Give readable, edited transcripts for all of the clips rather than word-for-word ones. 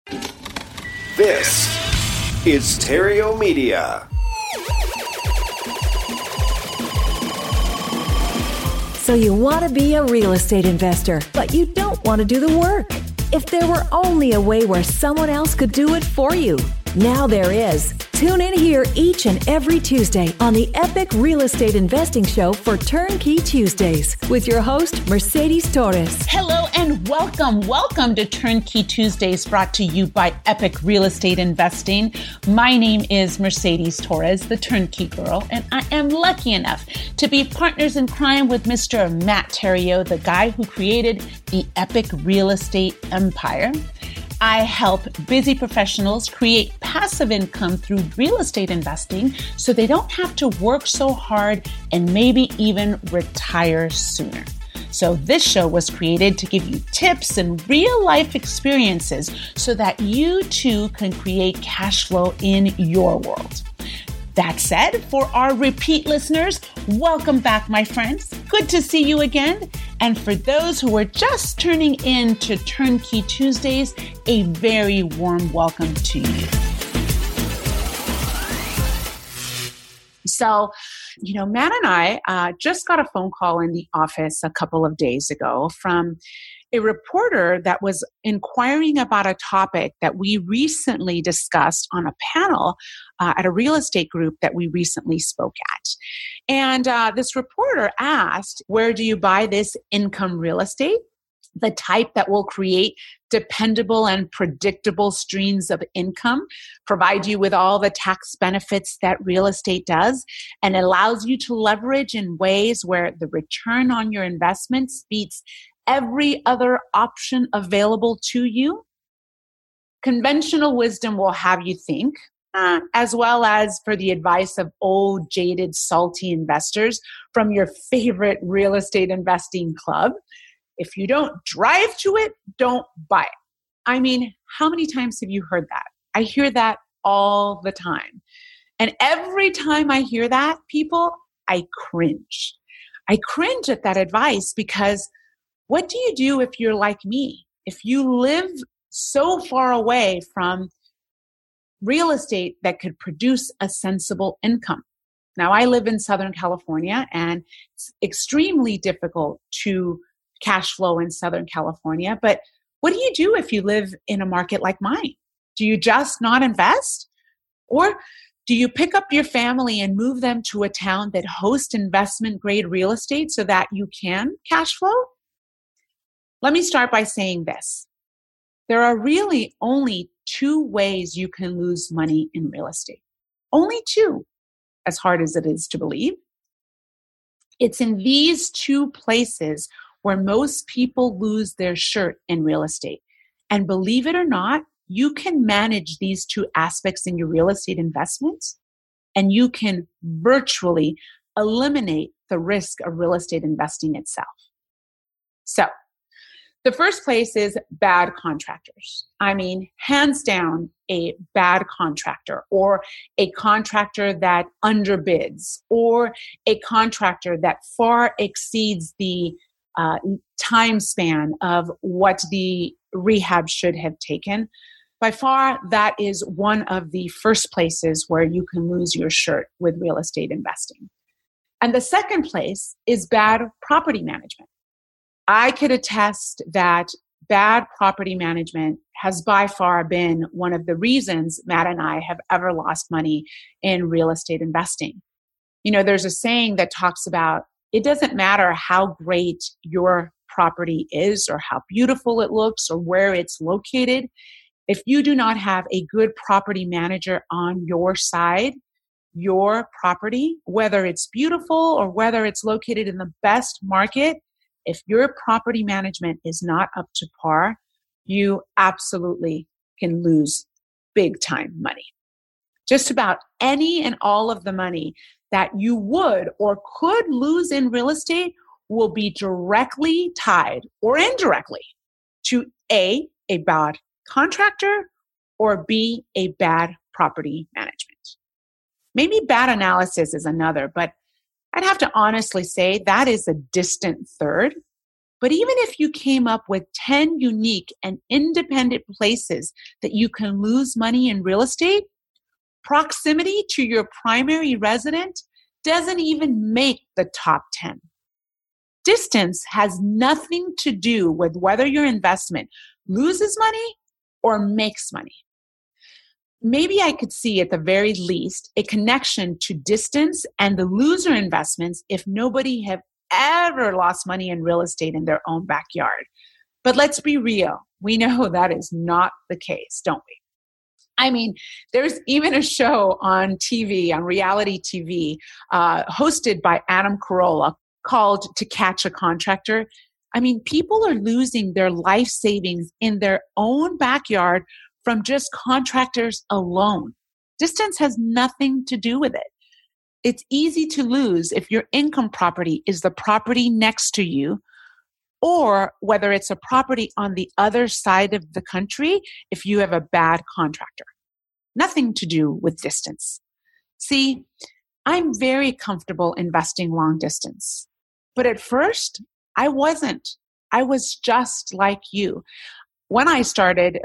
This is Terrio Media. So you want to be a real estate investor, but you don't want to do the work. If there were only a way where someone else could do it for you. Now there is. Tune in here each and every Tuesday on the Epic Real Estate Investing Show for Turnkey Tuesdays with your host, Mercedes Torres. Hello and welcome. Welcome to Turnkey Tuesdays, brought to you by Epic Real Estate Investing. My name is Mercedes Torres, the Turnkey Girl, and I am lucky enough to be partners in crime with Mr. Matt Theriault, the guy who created the Epic Real Estate Empire. I help busy professionals create passive income through real estate investing so they don't have to work so hard and maybe even retire sooner. So this show was created to give you tips and real life experiences so that you too can create cash flow in your world. That said, for our repeat listeners, welcome back, my friends. Good to see you again. And for those who are just turning in to Turnkey Tuesdays, a very warm welcome to you. So, Matt and I just got a phone call in the office a couple of days ago from a reporter that was inquiring about a topic that we recently discussed on a panel at a real estate group that we recently spoke at. And this reporter asked, where do you buy this income real estate? The type that will create dependable and predictable streams of income, provide you with all the tax benefits that real estate does, and allows you to leverage in ways where the return on your investments beats every other option available to you. Conventional wisdom will have you think, as well as for the advice of old, jaded, salty investors from your favorite real estate investing club. If you don't drive to it, don't buy it. I mean, how many times have you heard that? I hear that all the time. And every time I hear that, people, I cringe. I cringe at that advice because what do you do if you're like me? If you live so far away from real estate that could produce a sensible income? Now, I live in Southern California, and it's extremely difficult to cash flow in Southern California. But what do you do if you live in a market like mine? Do you just not invest? Or do you pick up your family and move them to a town that hosts investment grade real estate so that you can cash flow? Let me start by saying this. There are really only two ways you can lose money in real estate. Only two, as hard as it is to believe. It's in these two places where most people lose their shirt in real estate. And believe it or not, you can manage these two aspects in your real estate investments, and you can virtually eliminate the risk of real estate investing itself. So, the first place is bad contractors. I mean, hands down, a bad contractor, or a contractor that underbids, or a contractor that far exceeds the time span of what the rehab should have taken. By far, that is one of the first places where you can lose your shirt with real estate investing. And the second place is bad property management. I could attest that bad property management has by far been one of the reasons Matt and I have ever lost money in real estate investing. There's a saying that talks about it doesn't matter how great your property is or how beautiful it looks or where it's located. If you do not have a good property manager on your side, your property, whether it's beautiful or whether it's located in the best market, if your property management is not up to par, you absolutely can lose big time money. Just about any and all of the money that you would or could lose in real estate will be directly tied or indirectly to A, bad contractor, or B, a bad property management. Maybe bad analysis is another, but I'd have to honestly say that is a distant third. But even if you came up with 10 unique and independent places that you can lose money in real estate, proximity to your primary resident doesn't even make the top 10. Distance has nothing to do with whether your investment loses money or makes money. Maybe I could see at the very least a connection to distance and the loser investments if nobody have ever lost money in real estate in their own backyard. But let's be real. We know that is not the case, don't we? I mean, there's even a show on TV, on reality TV, hosted by Adam Carolla called To Catch a Contractor. I mean, people are losing their life savings in their own backyard from just contractors alone. Distance has nothing to do with it. It's easy to lose if your income property is the property next to you, or whether it's a property on the other side of the country if you have a bad contractor. Nothing to do with distance. See, I'm very comfortable investing long distance. But at first, I wasn't. I was just like you. When we started,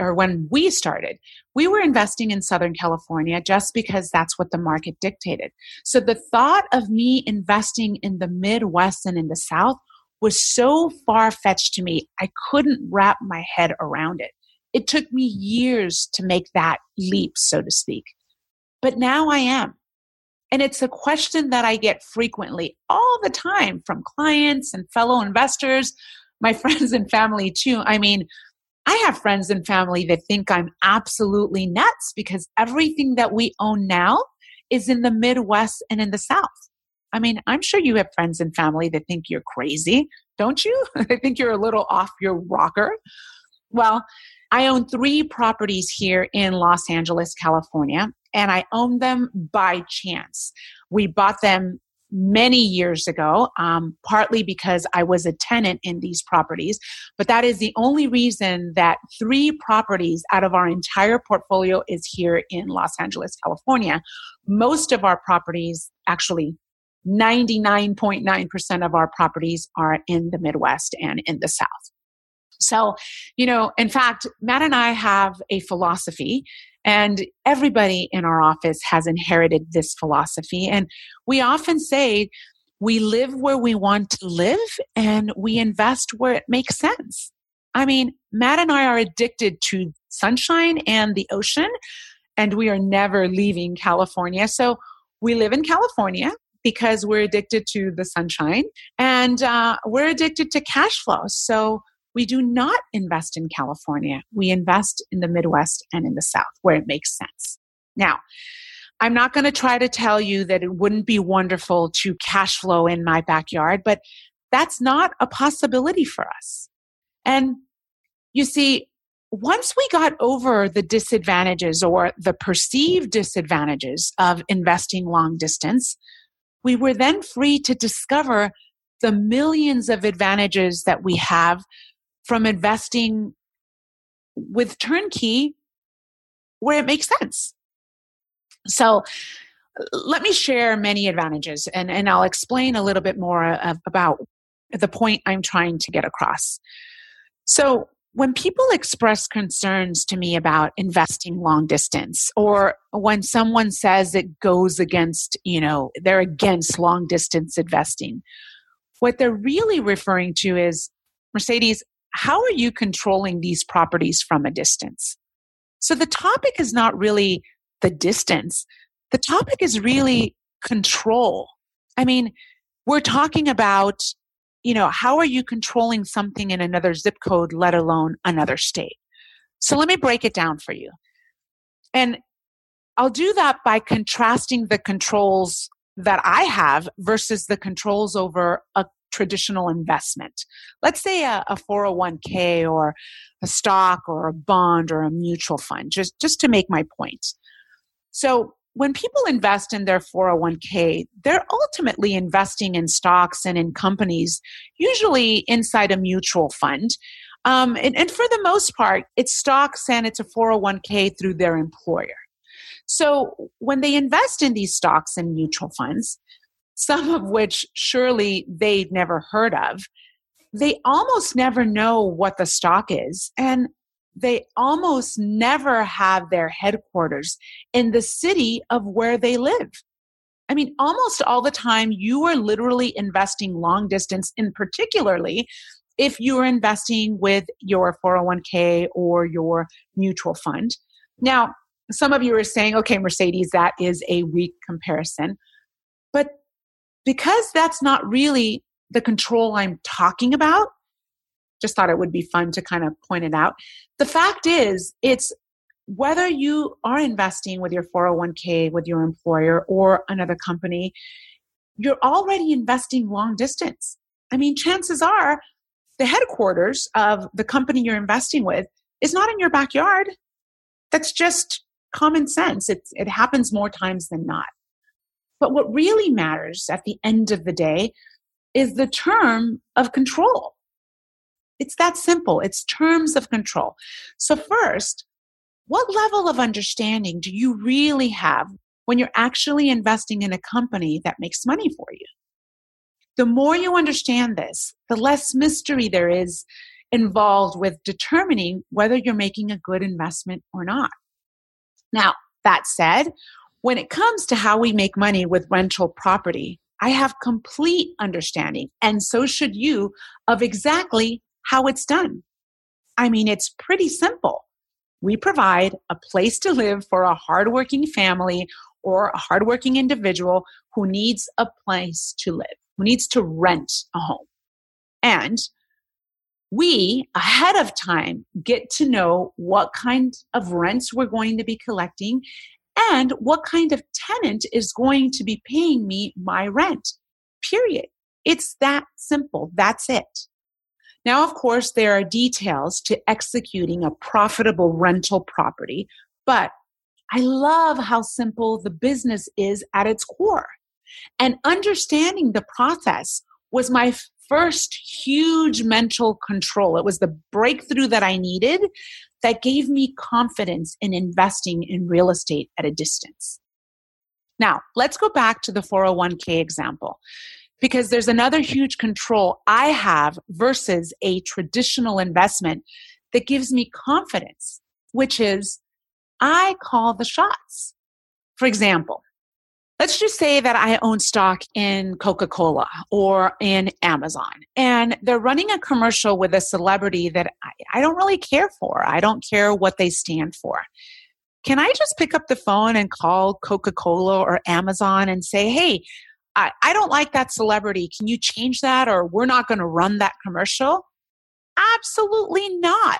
we were investing in Southern California just because that's what the market dictated. So the thought of me investing in the Midwest and in the South was so far-fetched to me, I couldn't wrap my head around it. It took me years to make that leap, so to speak. But now I am. And it's a question that I get frequently all the time from clients and fellow investors, my friends and family too. I mean, I have friends and family that think I'm absolutely nuts because everything that we own now is in the Midwest and in the South. I mean, I'm sure you have friends and family that think you're crazy, don't you? They think you're a little off your rocker. Well, I own 3 properties here in Los Angeles, California, and I own them by chance. We bought them many years ago, partly because I was a tenant in these properties, but that is the only reason that 3 properties out of our entire portfolio is here in Los Angeles, California. Most of our properties, actually 99.9% of our properties, are in the Midwest and in the South. So, in fact, Matt and I have a philosophy, and everybody in our office has inherited this philosophy. And we often say we live where we want to live and we invest where it makes sense. I mean, Matt and I are addicted to sunshine and the ocean, and we are never leaving California. So we live in California because we're addicted to the sunshine, and we're addicted to cash flow. So we do not invest in California. We invest in the Midwest and in the South where it makes sense. Now, I'm not going to try to tell you that it wouldn't be wonderful to cash flow in my backyard, but that's not a possibility for us. And you see, once we got over the disadvantages or the perceived disadvantages of investing long distance, we were then free to discover the millions of advantages that we have from investing with turnkey where it makes sense. So let me share many advantages, and I'll explain a little bit more about the point I'm trying to get across. So when people express concerns to me about investing long distance, or when someone says it goes against, they're against long distance investing, what they're really referring to is, Mercedes, how are you controlling these properties from a distance? So the topic is not really the distance. The topic is really control. I mean, we're talking about, how are you controlling something in another zip code, let alone another state? So let me break it down for you. And I'll do that by contrasting the controls that I have versus the controls over a traditional investment. Let's say a 401k or a stock or a bond or a mutual fund, just to make my point. So when people invest in their 401k, they're ultimately investing in stocks and in companies, usually inside a mutual fund. And for the most part, it's stocks and it's a 401k through their employer. So when they invest in these stocks and mutual funds, some of which surely they'd never heard of, they almost never know what the stock is, and they almost never have their headquarters in the city of where they live. I mean, almost all the time you are literally investing long distance, in particularly if you're investing with your 401k or your mutual fund. Now, some of you are saying, okay, Mercedes, that is a weak comparison. But because that's not really the control I'm talking about, just thought it would be fun to kind of point it out. The fact is, it's whether you are investing with your 401k, with your employer or another company, you're already investing long distance. I mean, chances are the headquarters of the company you're investing with is not in your backyard. That's just common sense. It happens more times than not. But what really matters at the end of the day is the term of control. It's that simple. It's terms of control. So first, what level of understanding do you really have when you're actually investing in a company that makes money for you? The more you understand this, the less mystery there is involved with determining whether you're making a good investment or not. Now, that said, when it comes to how we make money with rental property, I have complete understanding, and so should you, of exactly how it's done. I mean, it's pretty simple. We provide a place to live for a hardworking family or a hardworking individual who needs a place to live, who needs to rent a home. And we, ahead of time, get to know what kind of rents we're going to be collecting and what kind of tenant is going to be paying me my rent, period. It's that simple. That's it. Now, of course, there are details to executing a profitable rental property, but I love how simple the business is at its core. And understanding the process was my first huge mental control. It was the breakthrough that I needed that gave me confidence in investing in real estate at a distance. Now, let's go back to the 401k example, because there's another huge control I have versus a traditional investment that gives me confidence, which is I call the shots. For example, let's just say that I own stock in Coca-Cola or in Amazon, and they're running a commercial with a celebrity that I don't really care for. I don't care what they stand for. Can I just pick up the phone and call Coca-Cola or Amazon and say, hey, I don't like that celebrity. Can you change that, or we're not going to run that commercial? Absolutely not.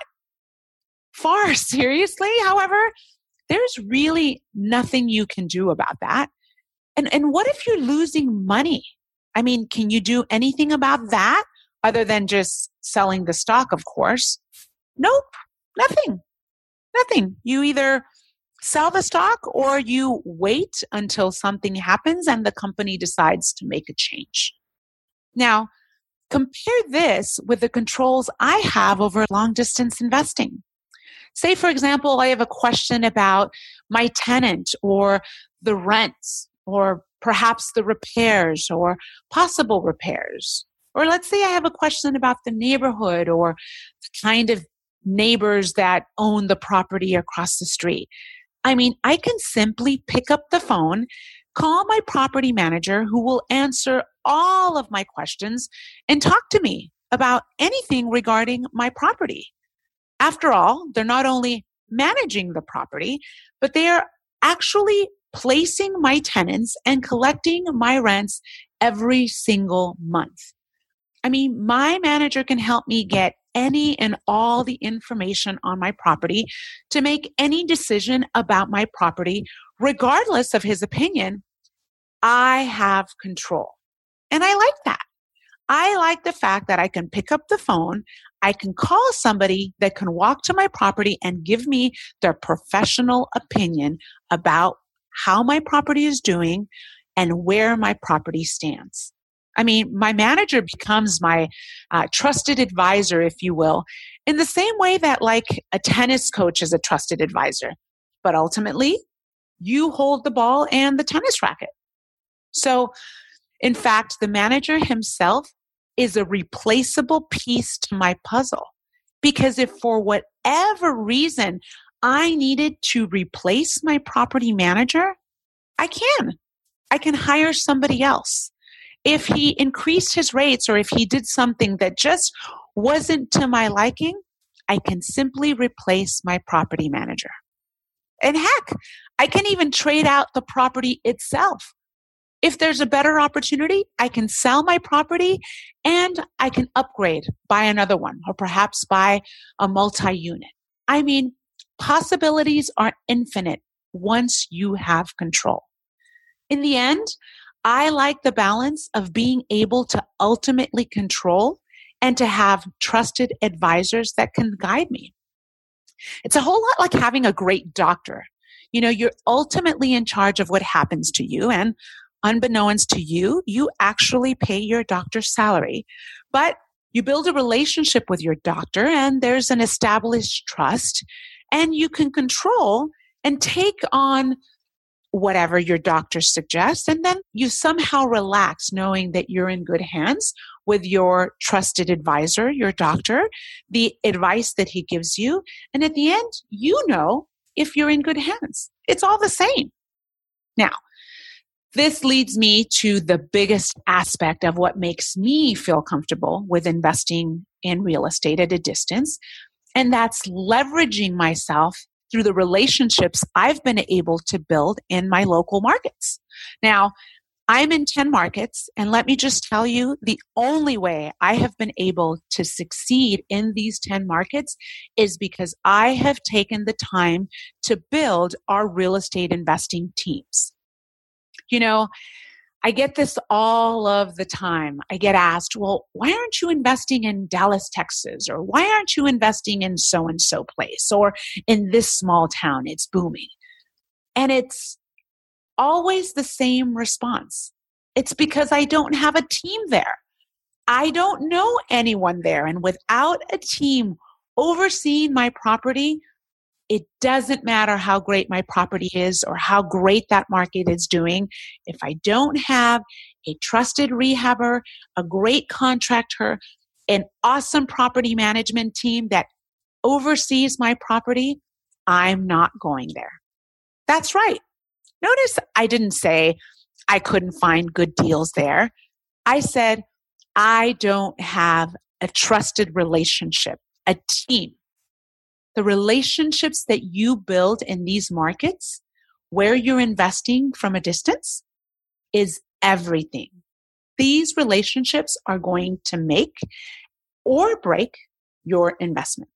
Far seriously, however, there's really nothing you can do about that. And what if you're losing money? I mean, can you do anything about that other than just selling the stock, of course? Nope, nothing. You either sell the stock or you wait until something happens and the company decides to make a change. Now, compare this with the controls I have over long distance investing. Say, for example, I have a question about my tenant or the rents, or perhaps the repairs or possible repairs. Or let's say I have a question about the neighborhood or the kind of neighbors that own the property across the street. I mean, I can simply pick up the phone, call my property manager who will answer all of my questions and talk to me about anything regarding my property. After all, they're not only managing the property, but they are actually placing my tenants and collecting my rents every single month. I mean, my manager can help me get any and all the information on my property to make any decision about my property, regardless of his opinion. I have control. And I like that. I like the fact that I can pick up the phone, I can call somebody that can walk to my property and give me their professional opinion about how my property is doing and where my property stands. I mean, my manager becomes my trusted advisor, if you will, in the same way that like a tennis coach is a trusted advisor. But ultimately, you hold the ball and the tennis racket. So, in fact, the manager himself is a replaceable piece to my puzzle. Because if for whatever reason I needed to replace my property manager, I can hire somebody else. If he increased his rates or if he did something that just wasn't to my liking, I can simply replace my property manager. And heck, I can even trade out the property itself. If there's a better opportunity, I can sell my property and I can upgrade, buy another one, or perhaps buy a multi-unit. I mean, possibilities are infinite once you have control. In the end, I like the balance of being able to ultimately control and to have trusted advisors that can guide me. It's a whole lot like having a great doctor. You know, you're ultimately in charge of what happens to you, and unbeknownst to you, you actually pay your doctor's salary. But you build a relationship with your doctor, and there's an established trust, and you can control and take on whatever your doctor suggests, and then you somehow relax knowing that you're in good hands with your trusted advisor, your doctor, the advice that he gives you, and at the end, you know if you're in good hands. It's all the same. Now, this leads me to the biggest aspect of what makes me feel comfortable with investing in real estate at a distance, and that's leveraging myself through the relationships I've been able to build in my local markets. Now, I'm in 10 markets, and let me just tell you, the only way I have been able to succeed in these 10 markets is because I have taken the time to build our real estate investing teams. You know, I get this all of the time. I get asked, well, why aren't you investing in Dallas, Texas? Or why aren't you investing in so-and-so place? Or in this small town, it's booming. And it's always the same response. It's because I don't have a team there. I don't know anyone there. And without a team overseeing my property, it doesn't matter how great my property is or how great that market is doing. If I don't have a trusted rehabber, a great contractor, an awesome property management team that oversees my property, I'm not going there. That's right. Notice I didn't say I couldn't find good deals there. I said I don't have a trusted relationship, a team. The relationships that you build in these markets where you're investing from a distance is everything. These relationships are going to make or break your investment.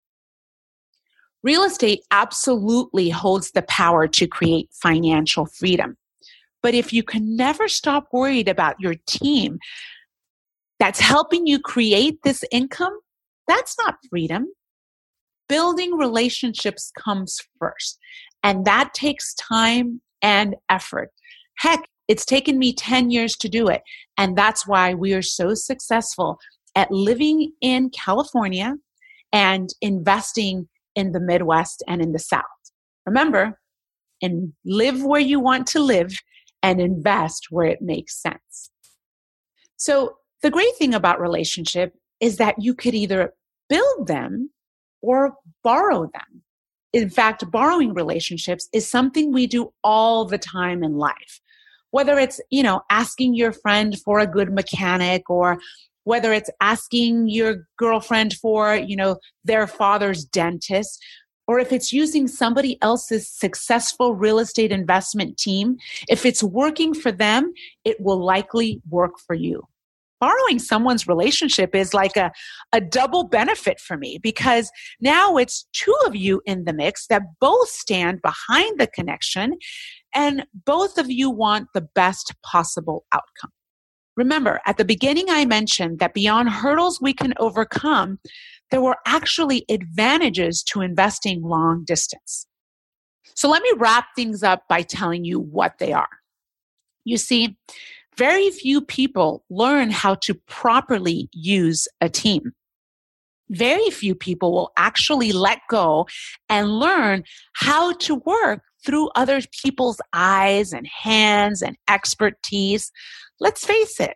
Real estate absolutely holds the power to create financial freedom. But if you can never stop worried about your team that's helping you create this income, that's not freedom. Building relationships comes first, and that takes time and effort. Heck, it's taken me 10 years to do it, and that's why we are so successful at living in California and investing in the Midwest and in the South. Remember, and live where you want to live and invest where it makes sense. So the great thing about relationship is that you could either build them or borrow them. In fact, borrowing relationships is something we do all the time in life. Whether it's, asking your friend for a good mechanic, or whether it's asking your girlfriend for, their father's dentist, or if it's using somebody else's successful real estate investment team, if it's working for them, it will likely work for you. Borrowing someone's relationship is like a double benefit for me, because now it's two of you in the mix that both stand behind the connection and both of you want the best possible outcome. Remember, at the beginning I mentioned that beyond hurdles we can overcome, there were actually advantages to investing long distance. So let me wrap things up by telling you what they are. You see, very few people learn how to properly use a team. Very few people will actually let go and learn how to work through other people's eyes and hands and expertise. Let's face it,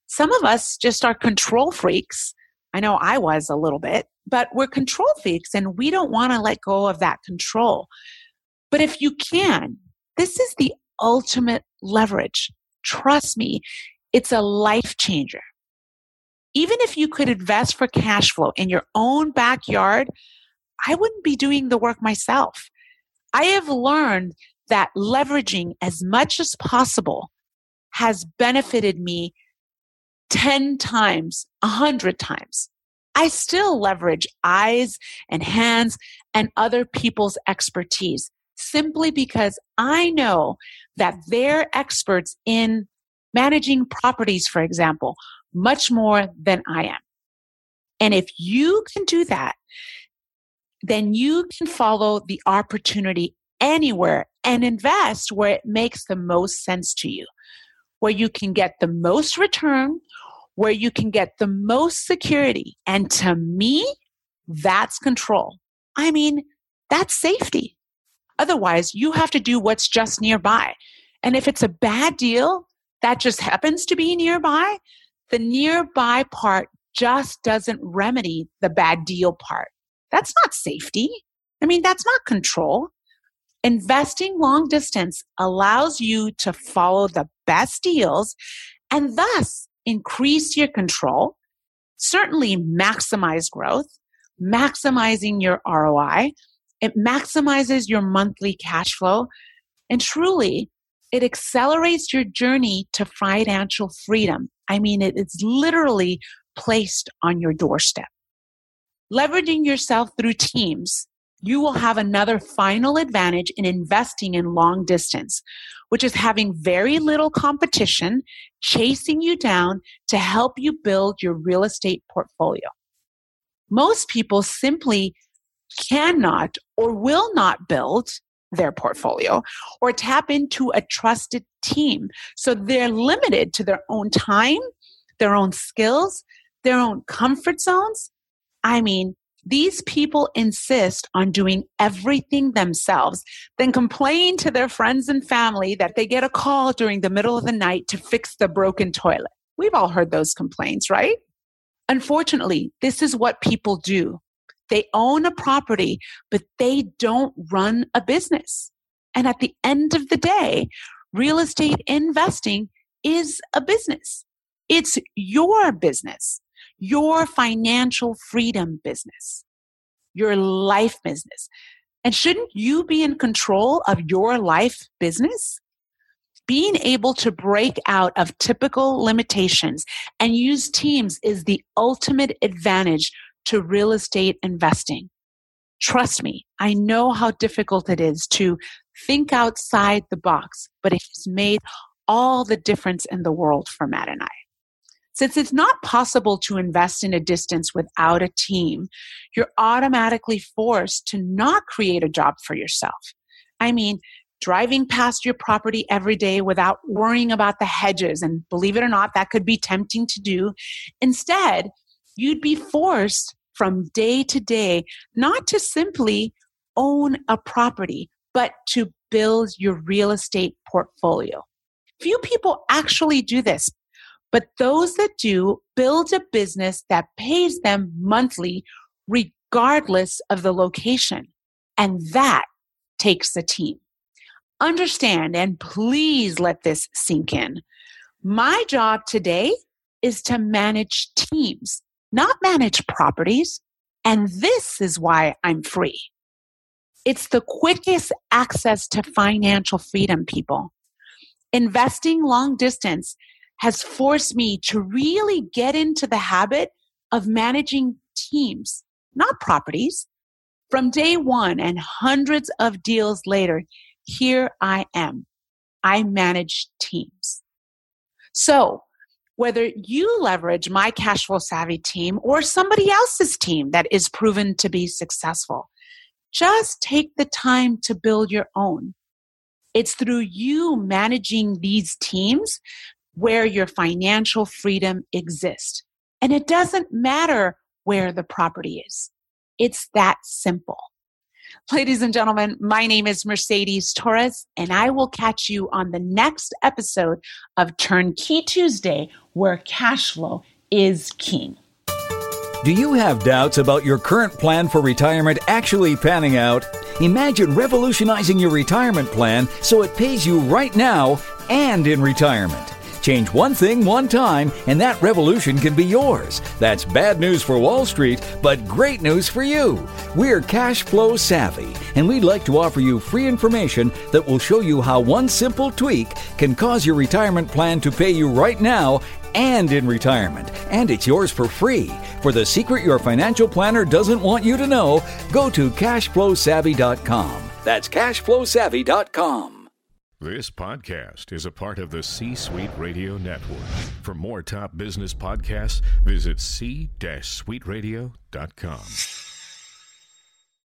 Some of us just are control freaks. I know I was a little bit, but we're control freaks and we don't want to let go of that control. But if you can, this is the ultimate leverage. Trust me, it's a life changer. Even if you could invest for cash flow in your own backyard, I wouldn't be doing the work myself. I have learned that leveraging as much as possible has benefited me 10 times, 100 times. I still leverage eyes and hands and other people's expertise simply because I know that they're experts in managing properties, for example, much more than I am. And if you can do that, then you can follow the opportunity anywhere and invest where it makes the most sense to you, where you can get the most return, where you can get the most security. And to me, that's control. I mean, that's safety. Otherwise, you have to do what's just nearby. And if it's a bad deal that just happens to be nearby, the nearby part just doesn't remedy the bad deal part. That's not safety. I mean, that's not control. Investing long distance allows you to follow the best deals and thus increase your control, certainly maximize growth, maximizing your ROI. It maximizes your monthly cash flow, and truly, it accelerates your journey to financial freedom. I mean, it's literally placed on your doorstep. Leveraging yourself through teams, you will have another final advantage in investing in long distance, which is having very little competition chasing you down to help you build your real estate portfolio. Most people simply cannot or will not build their portfolio or tap into a trusted team. So they're limited to their own time, their own skills, their own comfort zones. I mean, these people insist on doing everything themselves, then complain to their friends and family that they get a call during the middle of the night to fix the broken toilet. We've all heard those complaints, right? Unfortunately, this is what people do. They own a property, but they don't run a business. And at the end of the day, real estate investing is a business. It's your business, your financial freedom business, your life business. And shouldn't you be in control of your life business? Being able to break out of typical limitations and use teams is the ultimate advantage to real estate investing. Trust me, I know how difficult it is to think outside the box, but it has made all the difference in the world for Matt and I. Since it's not possible to invest in a distance without a team, you're automatically forced to not create a job for yourself. I mean, driving past your property every day without worrying about the hedges, and believe it or not, that could be tempting to do. Instead, you'd be forced from day to day not to simply own a property, but to build your real estate portfolio. Few people actually do this, but those that do build a business that pays them monthly regardless of the location. And that takes a team. Understand, and please let this sink in. My job today is to manage teams, not manage properties. And this is why I'm free. It's the quickest access to financial freedom, people. Investing long distance has forced me to really get into the habit of managing teams, not properties. From day one and hundreds of deals later, here I am. I manage teams. So whether you leverage my cash flow savvy team or somebody else's team that is proven to be successful, just take the time to build your own. It's through you managing these teams where your financial freedom exists. And it doesn't matter where the property is. It's that simple. Ladies and gentlemen, my name is Mercedes Torres, and I will catch you on the next episode of Turnkey Tuesday, where cash flow is king. Do you have doubts about your current plan for retirement actually panning out? Imagine revolutionizing your retirement plan so it pays you right now and in retirement. Change one thing one time, and that revolution can be yours. That's bad news for Wall Street, but great news for you. We're cash flow savvy, and we'd like to offer you free information that will show you how one simple tweak can cause your retirement plan to pay you right now and in retirement. And it's yours for free. For the secret your financial planner doesn't want you to know, go to cashflowsavvy.com. That's cashflowsavvy.com. This podcast is a part of the C-Suite Radio Network. For more top business podcasts, visit c-suiteradio.com.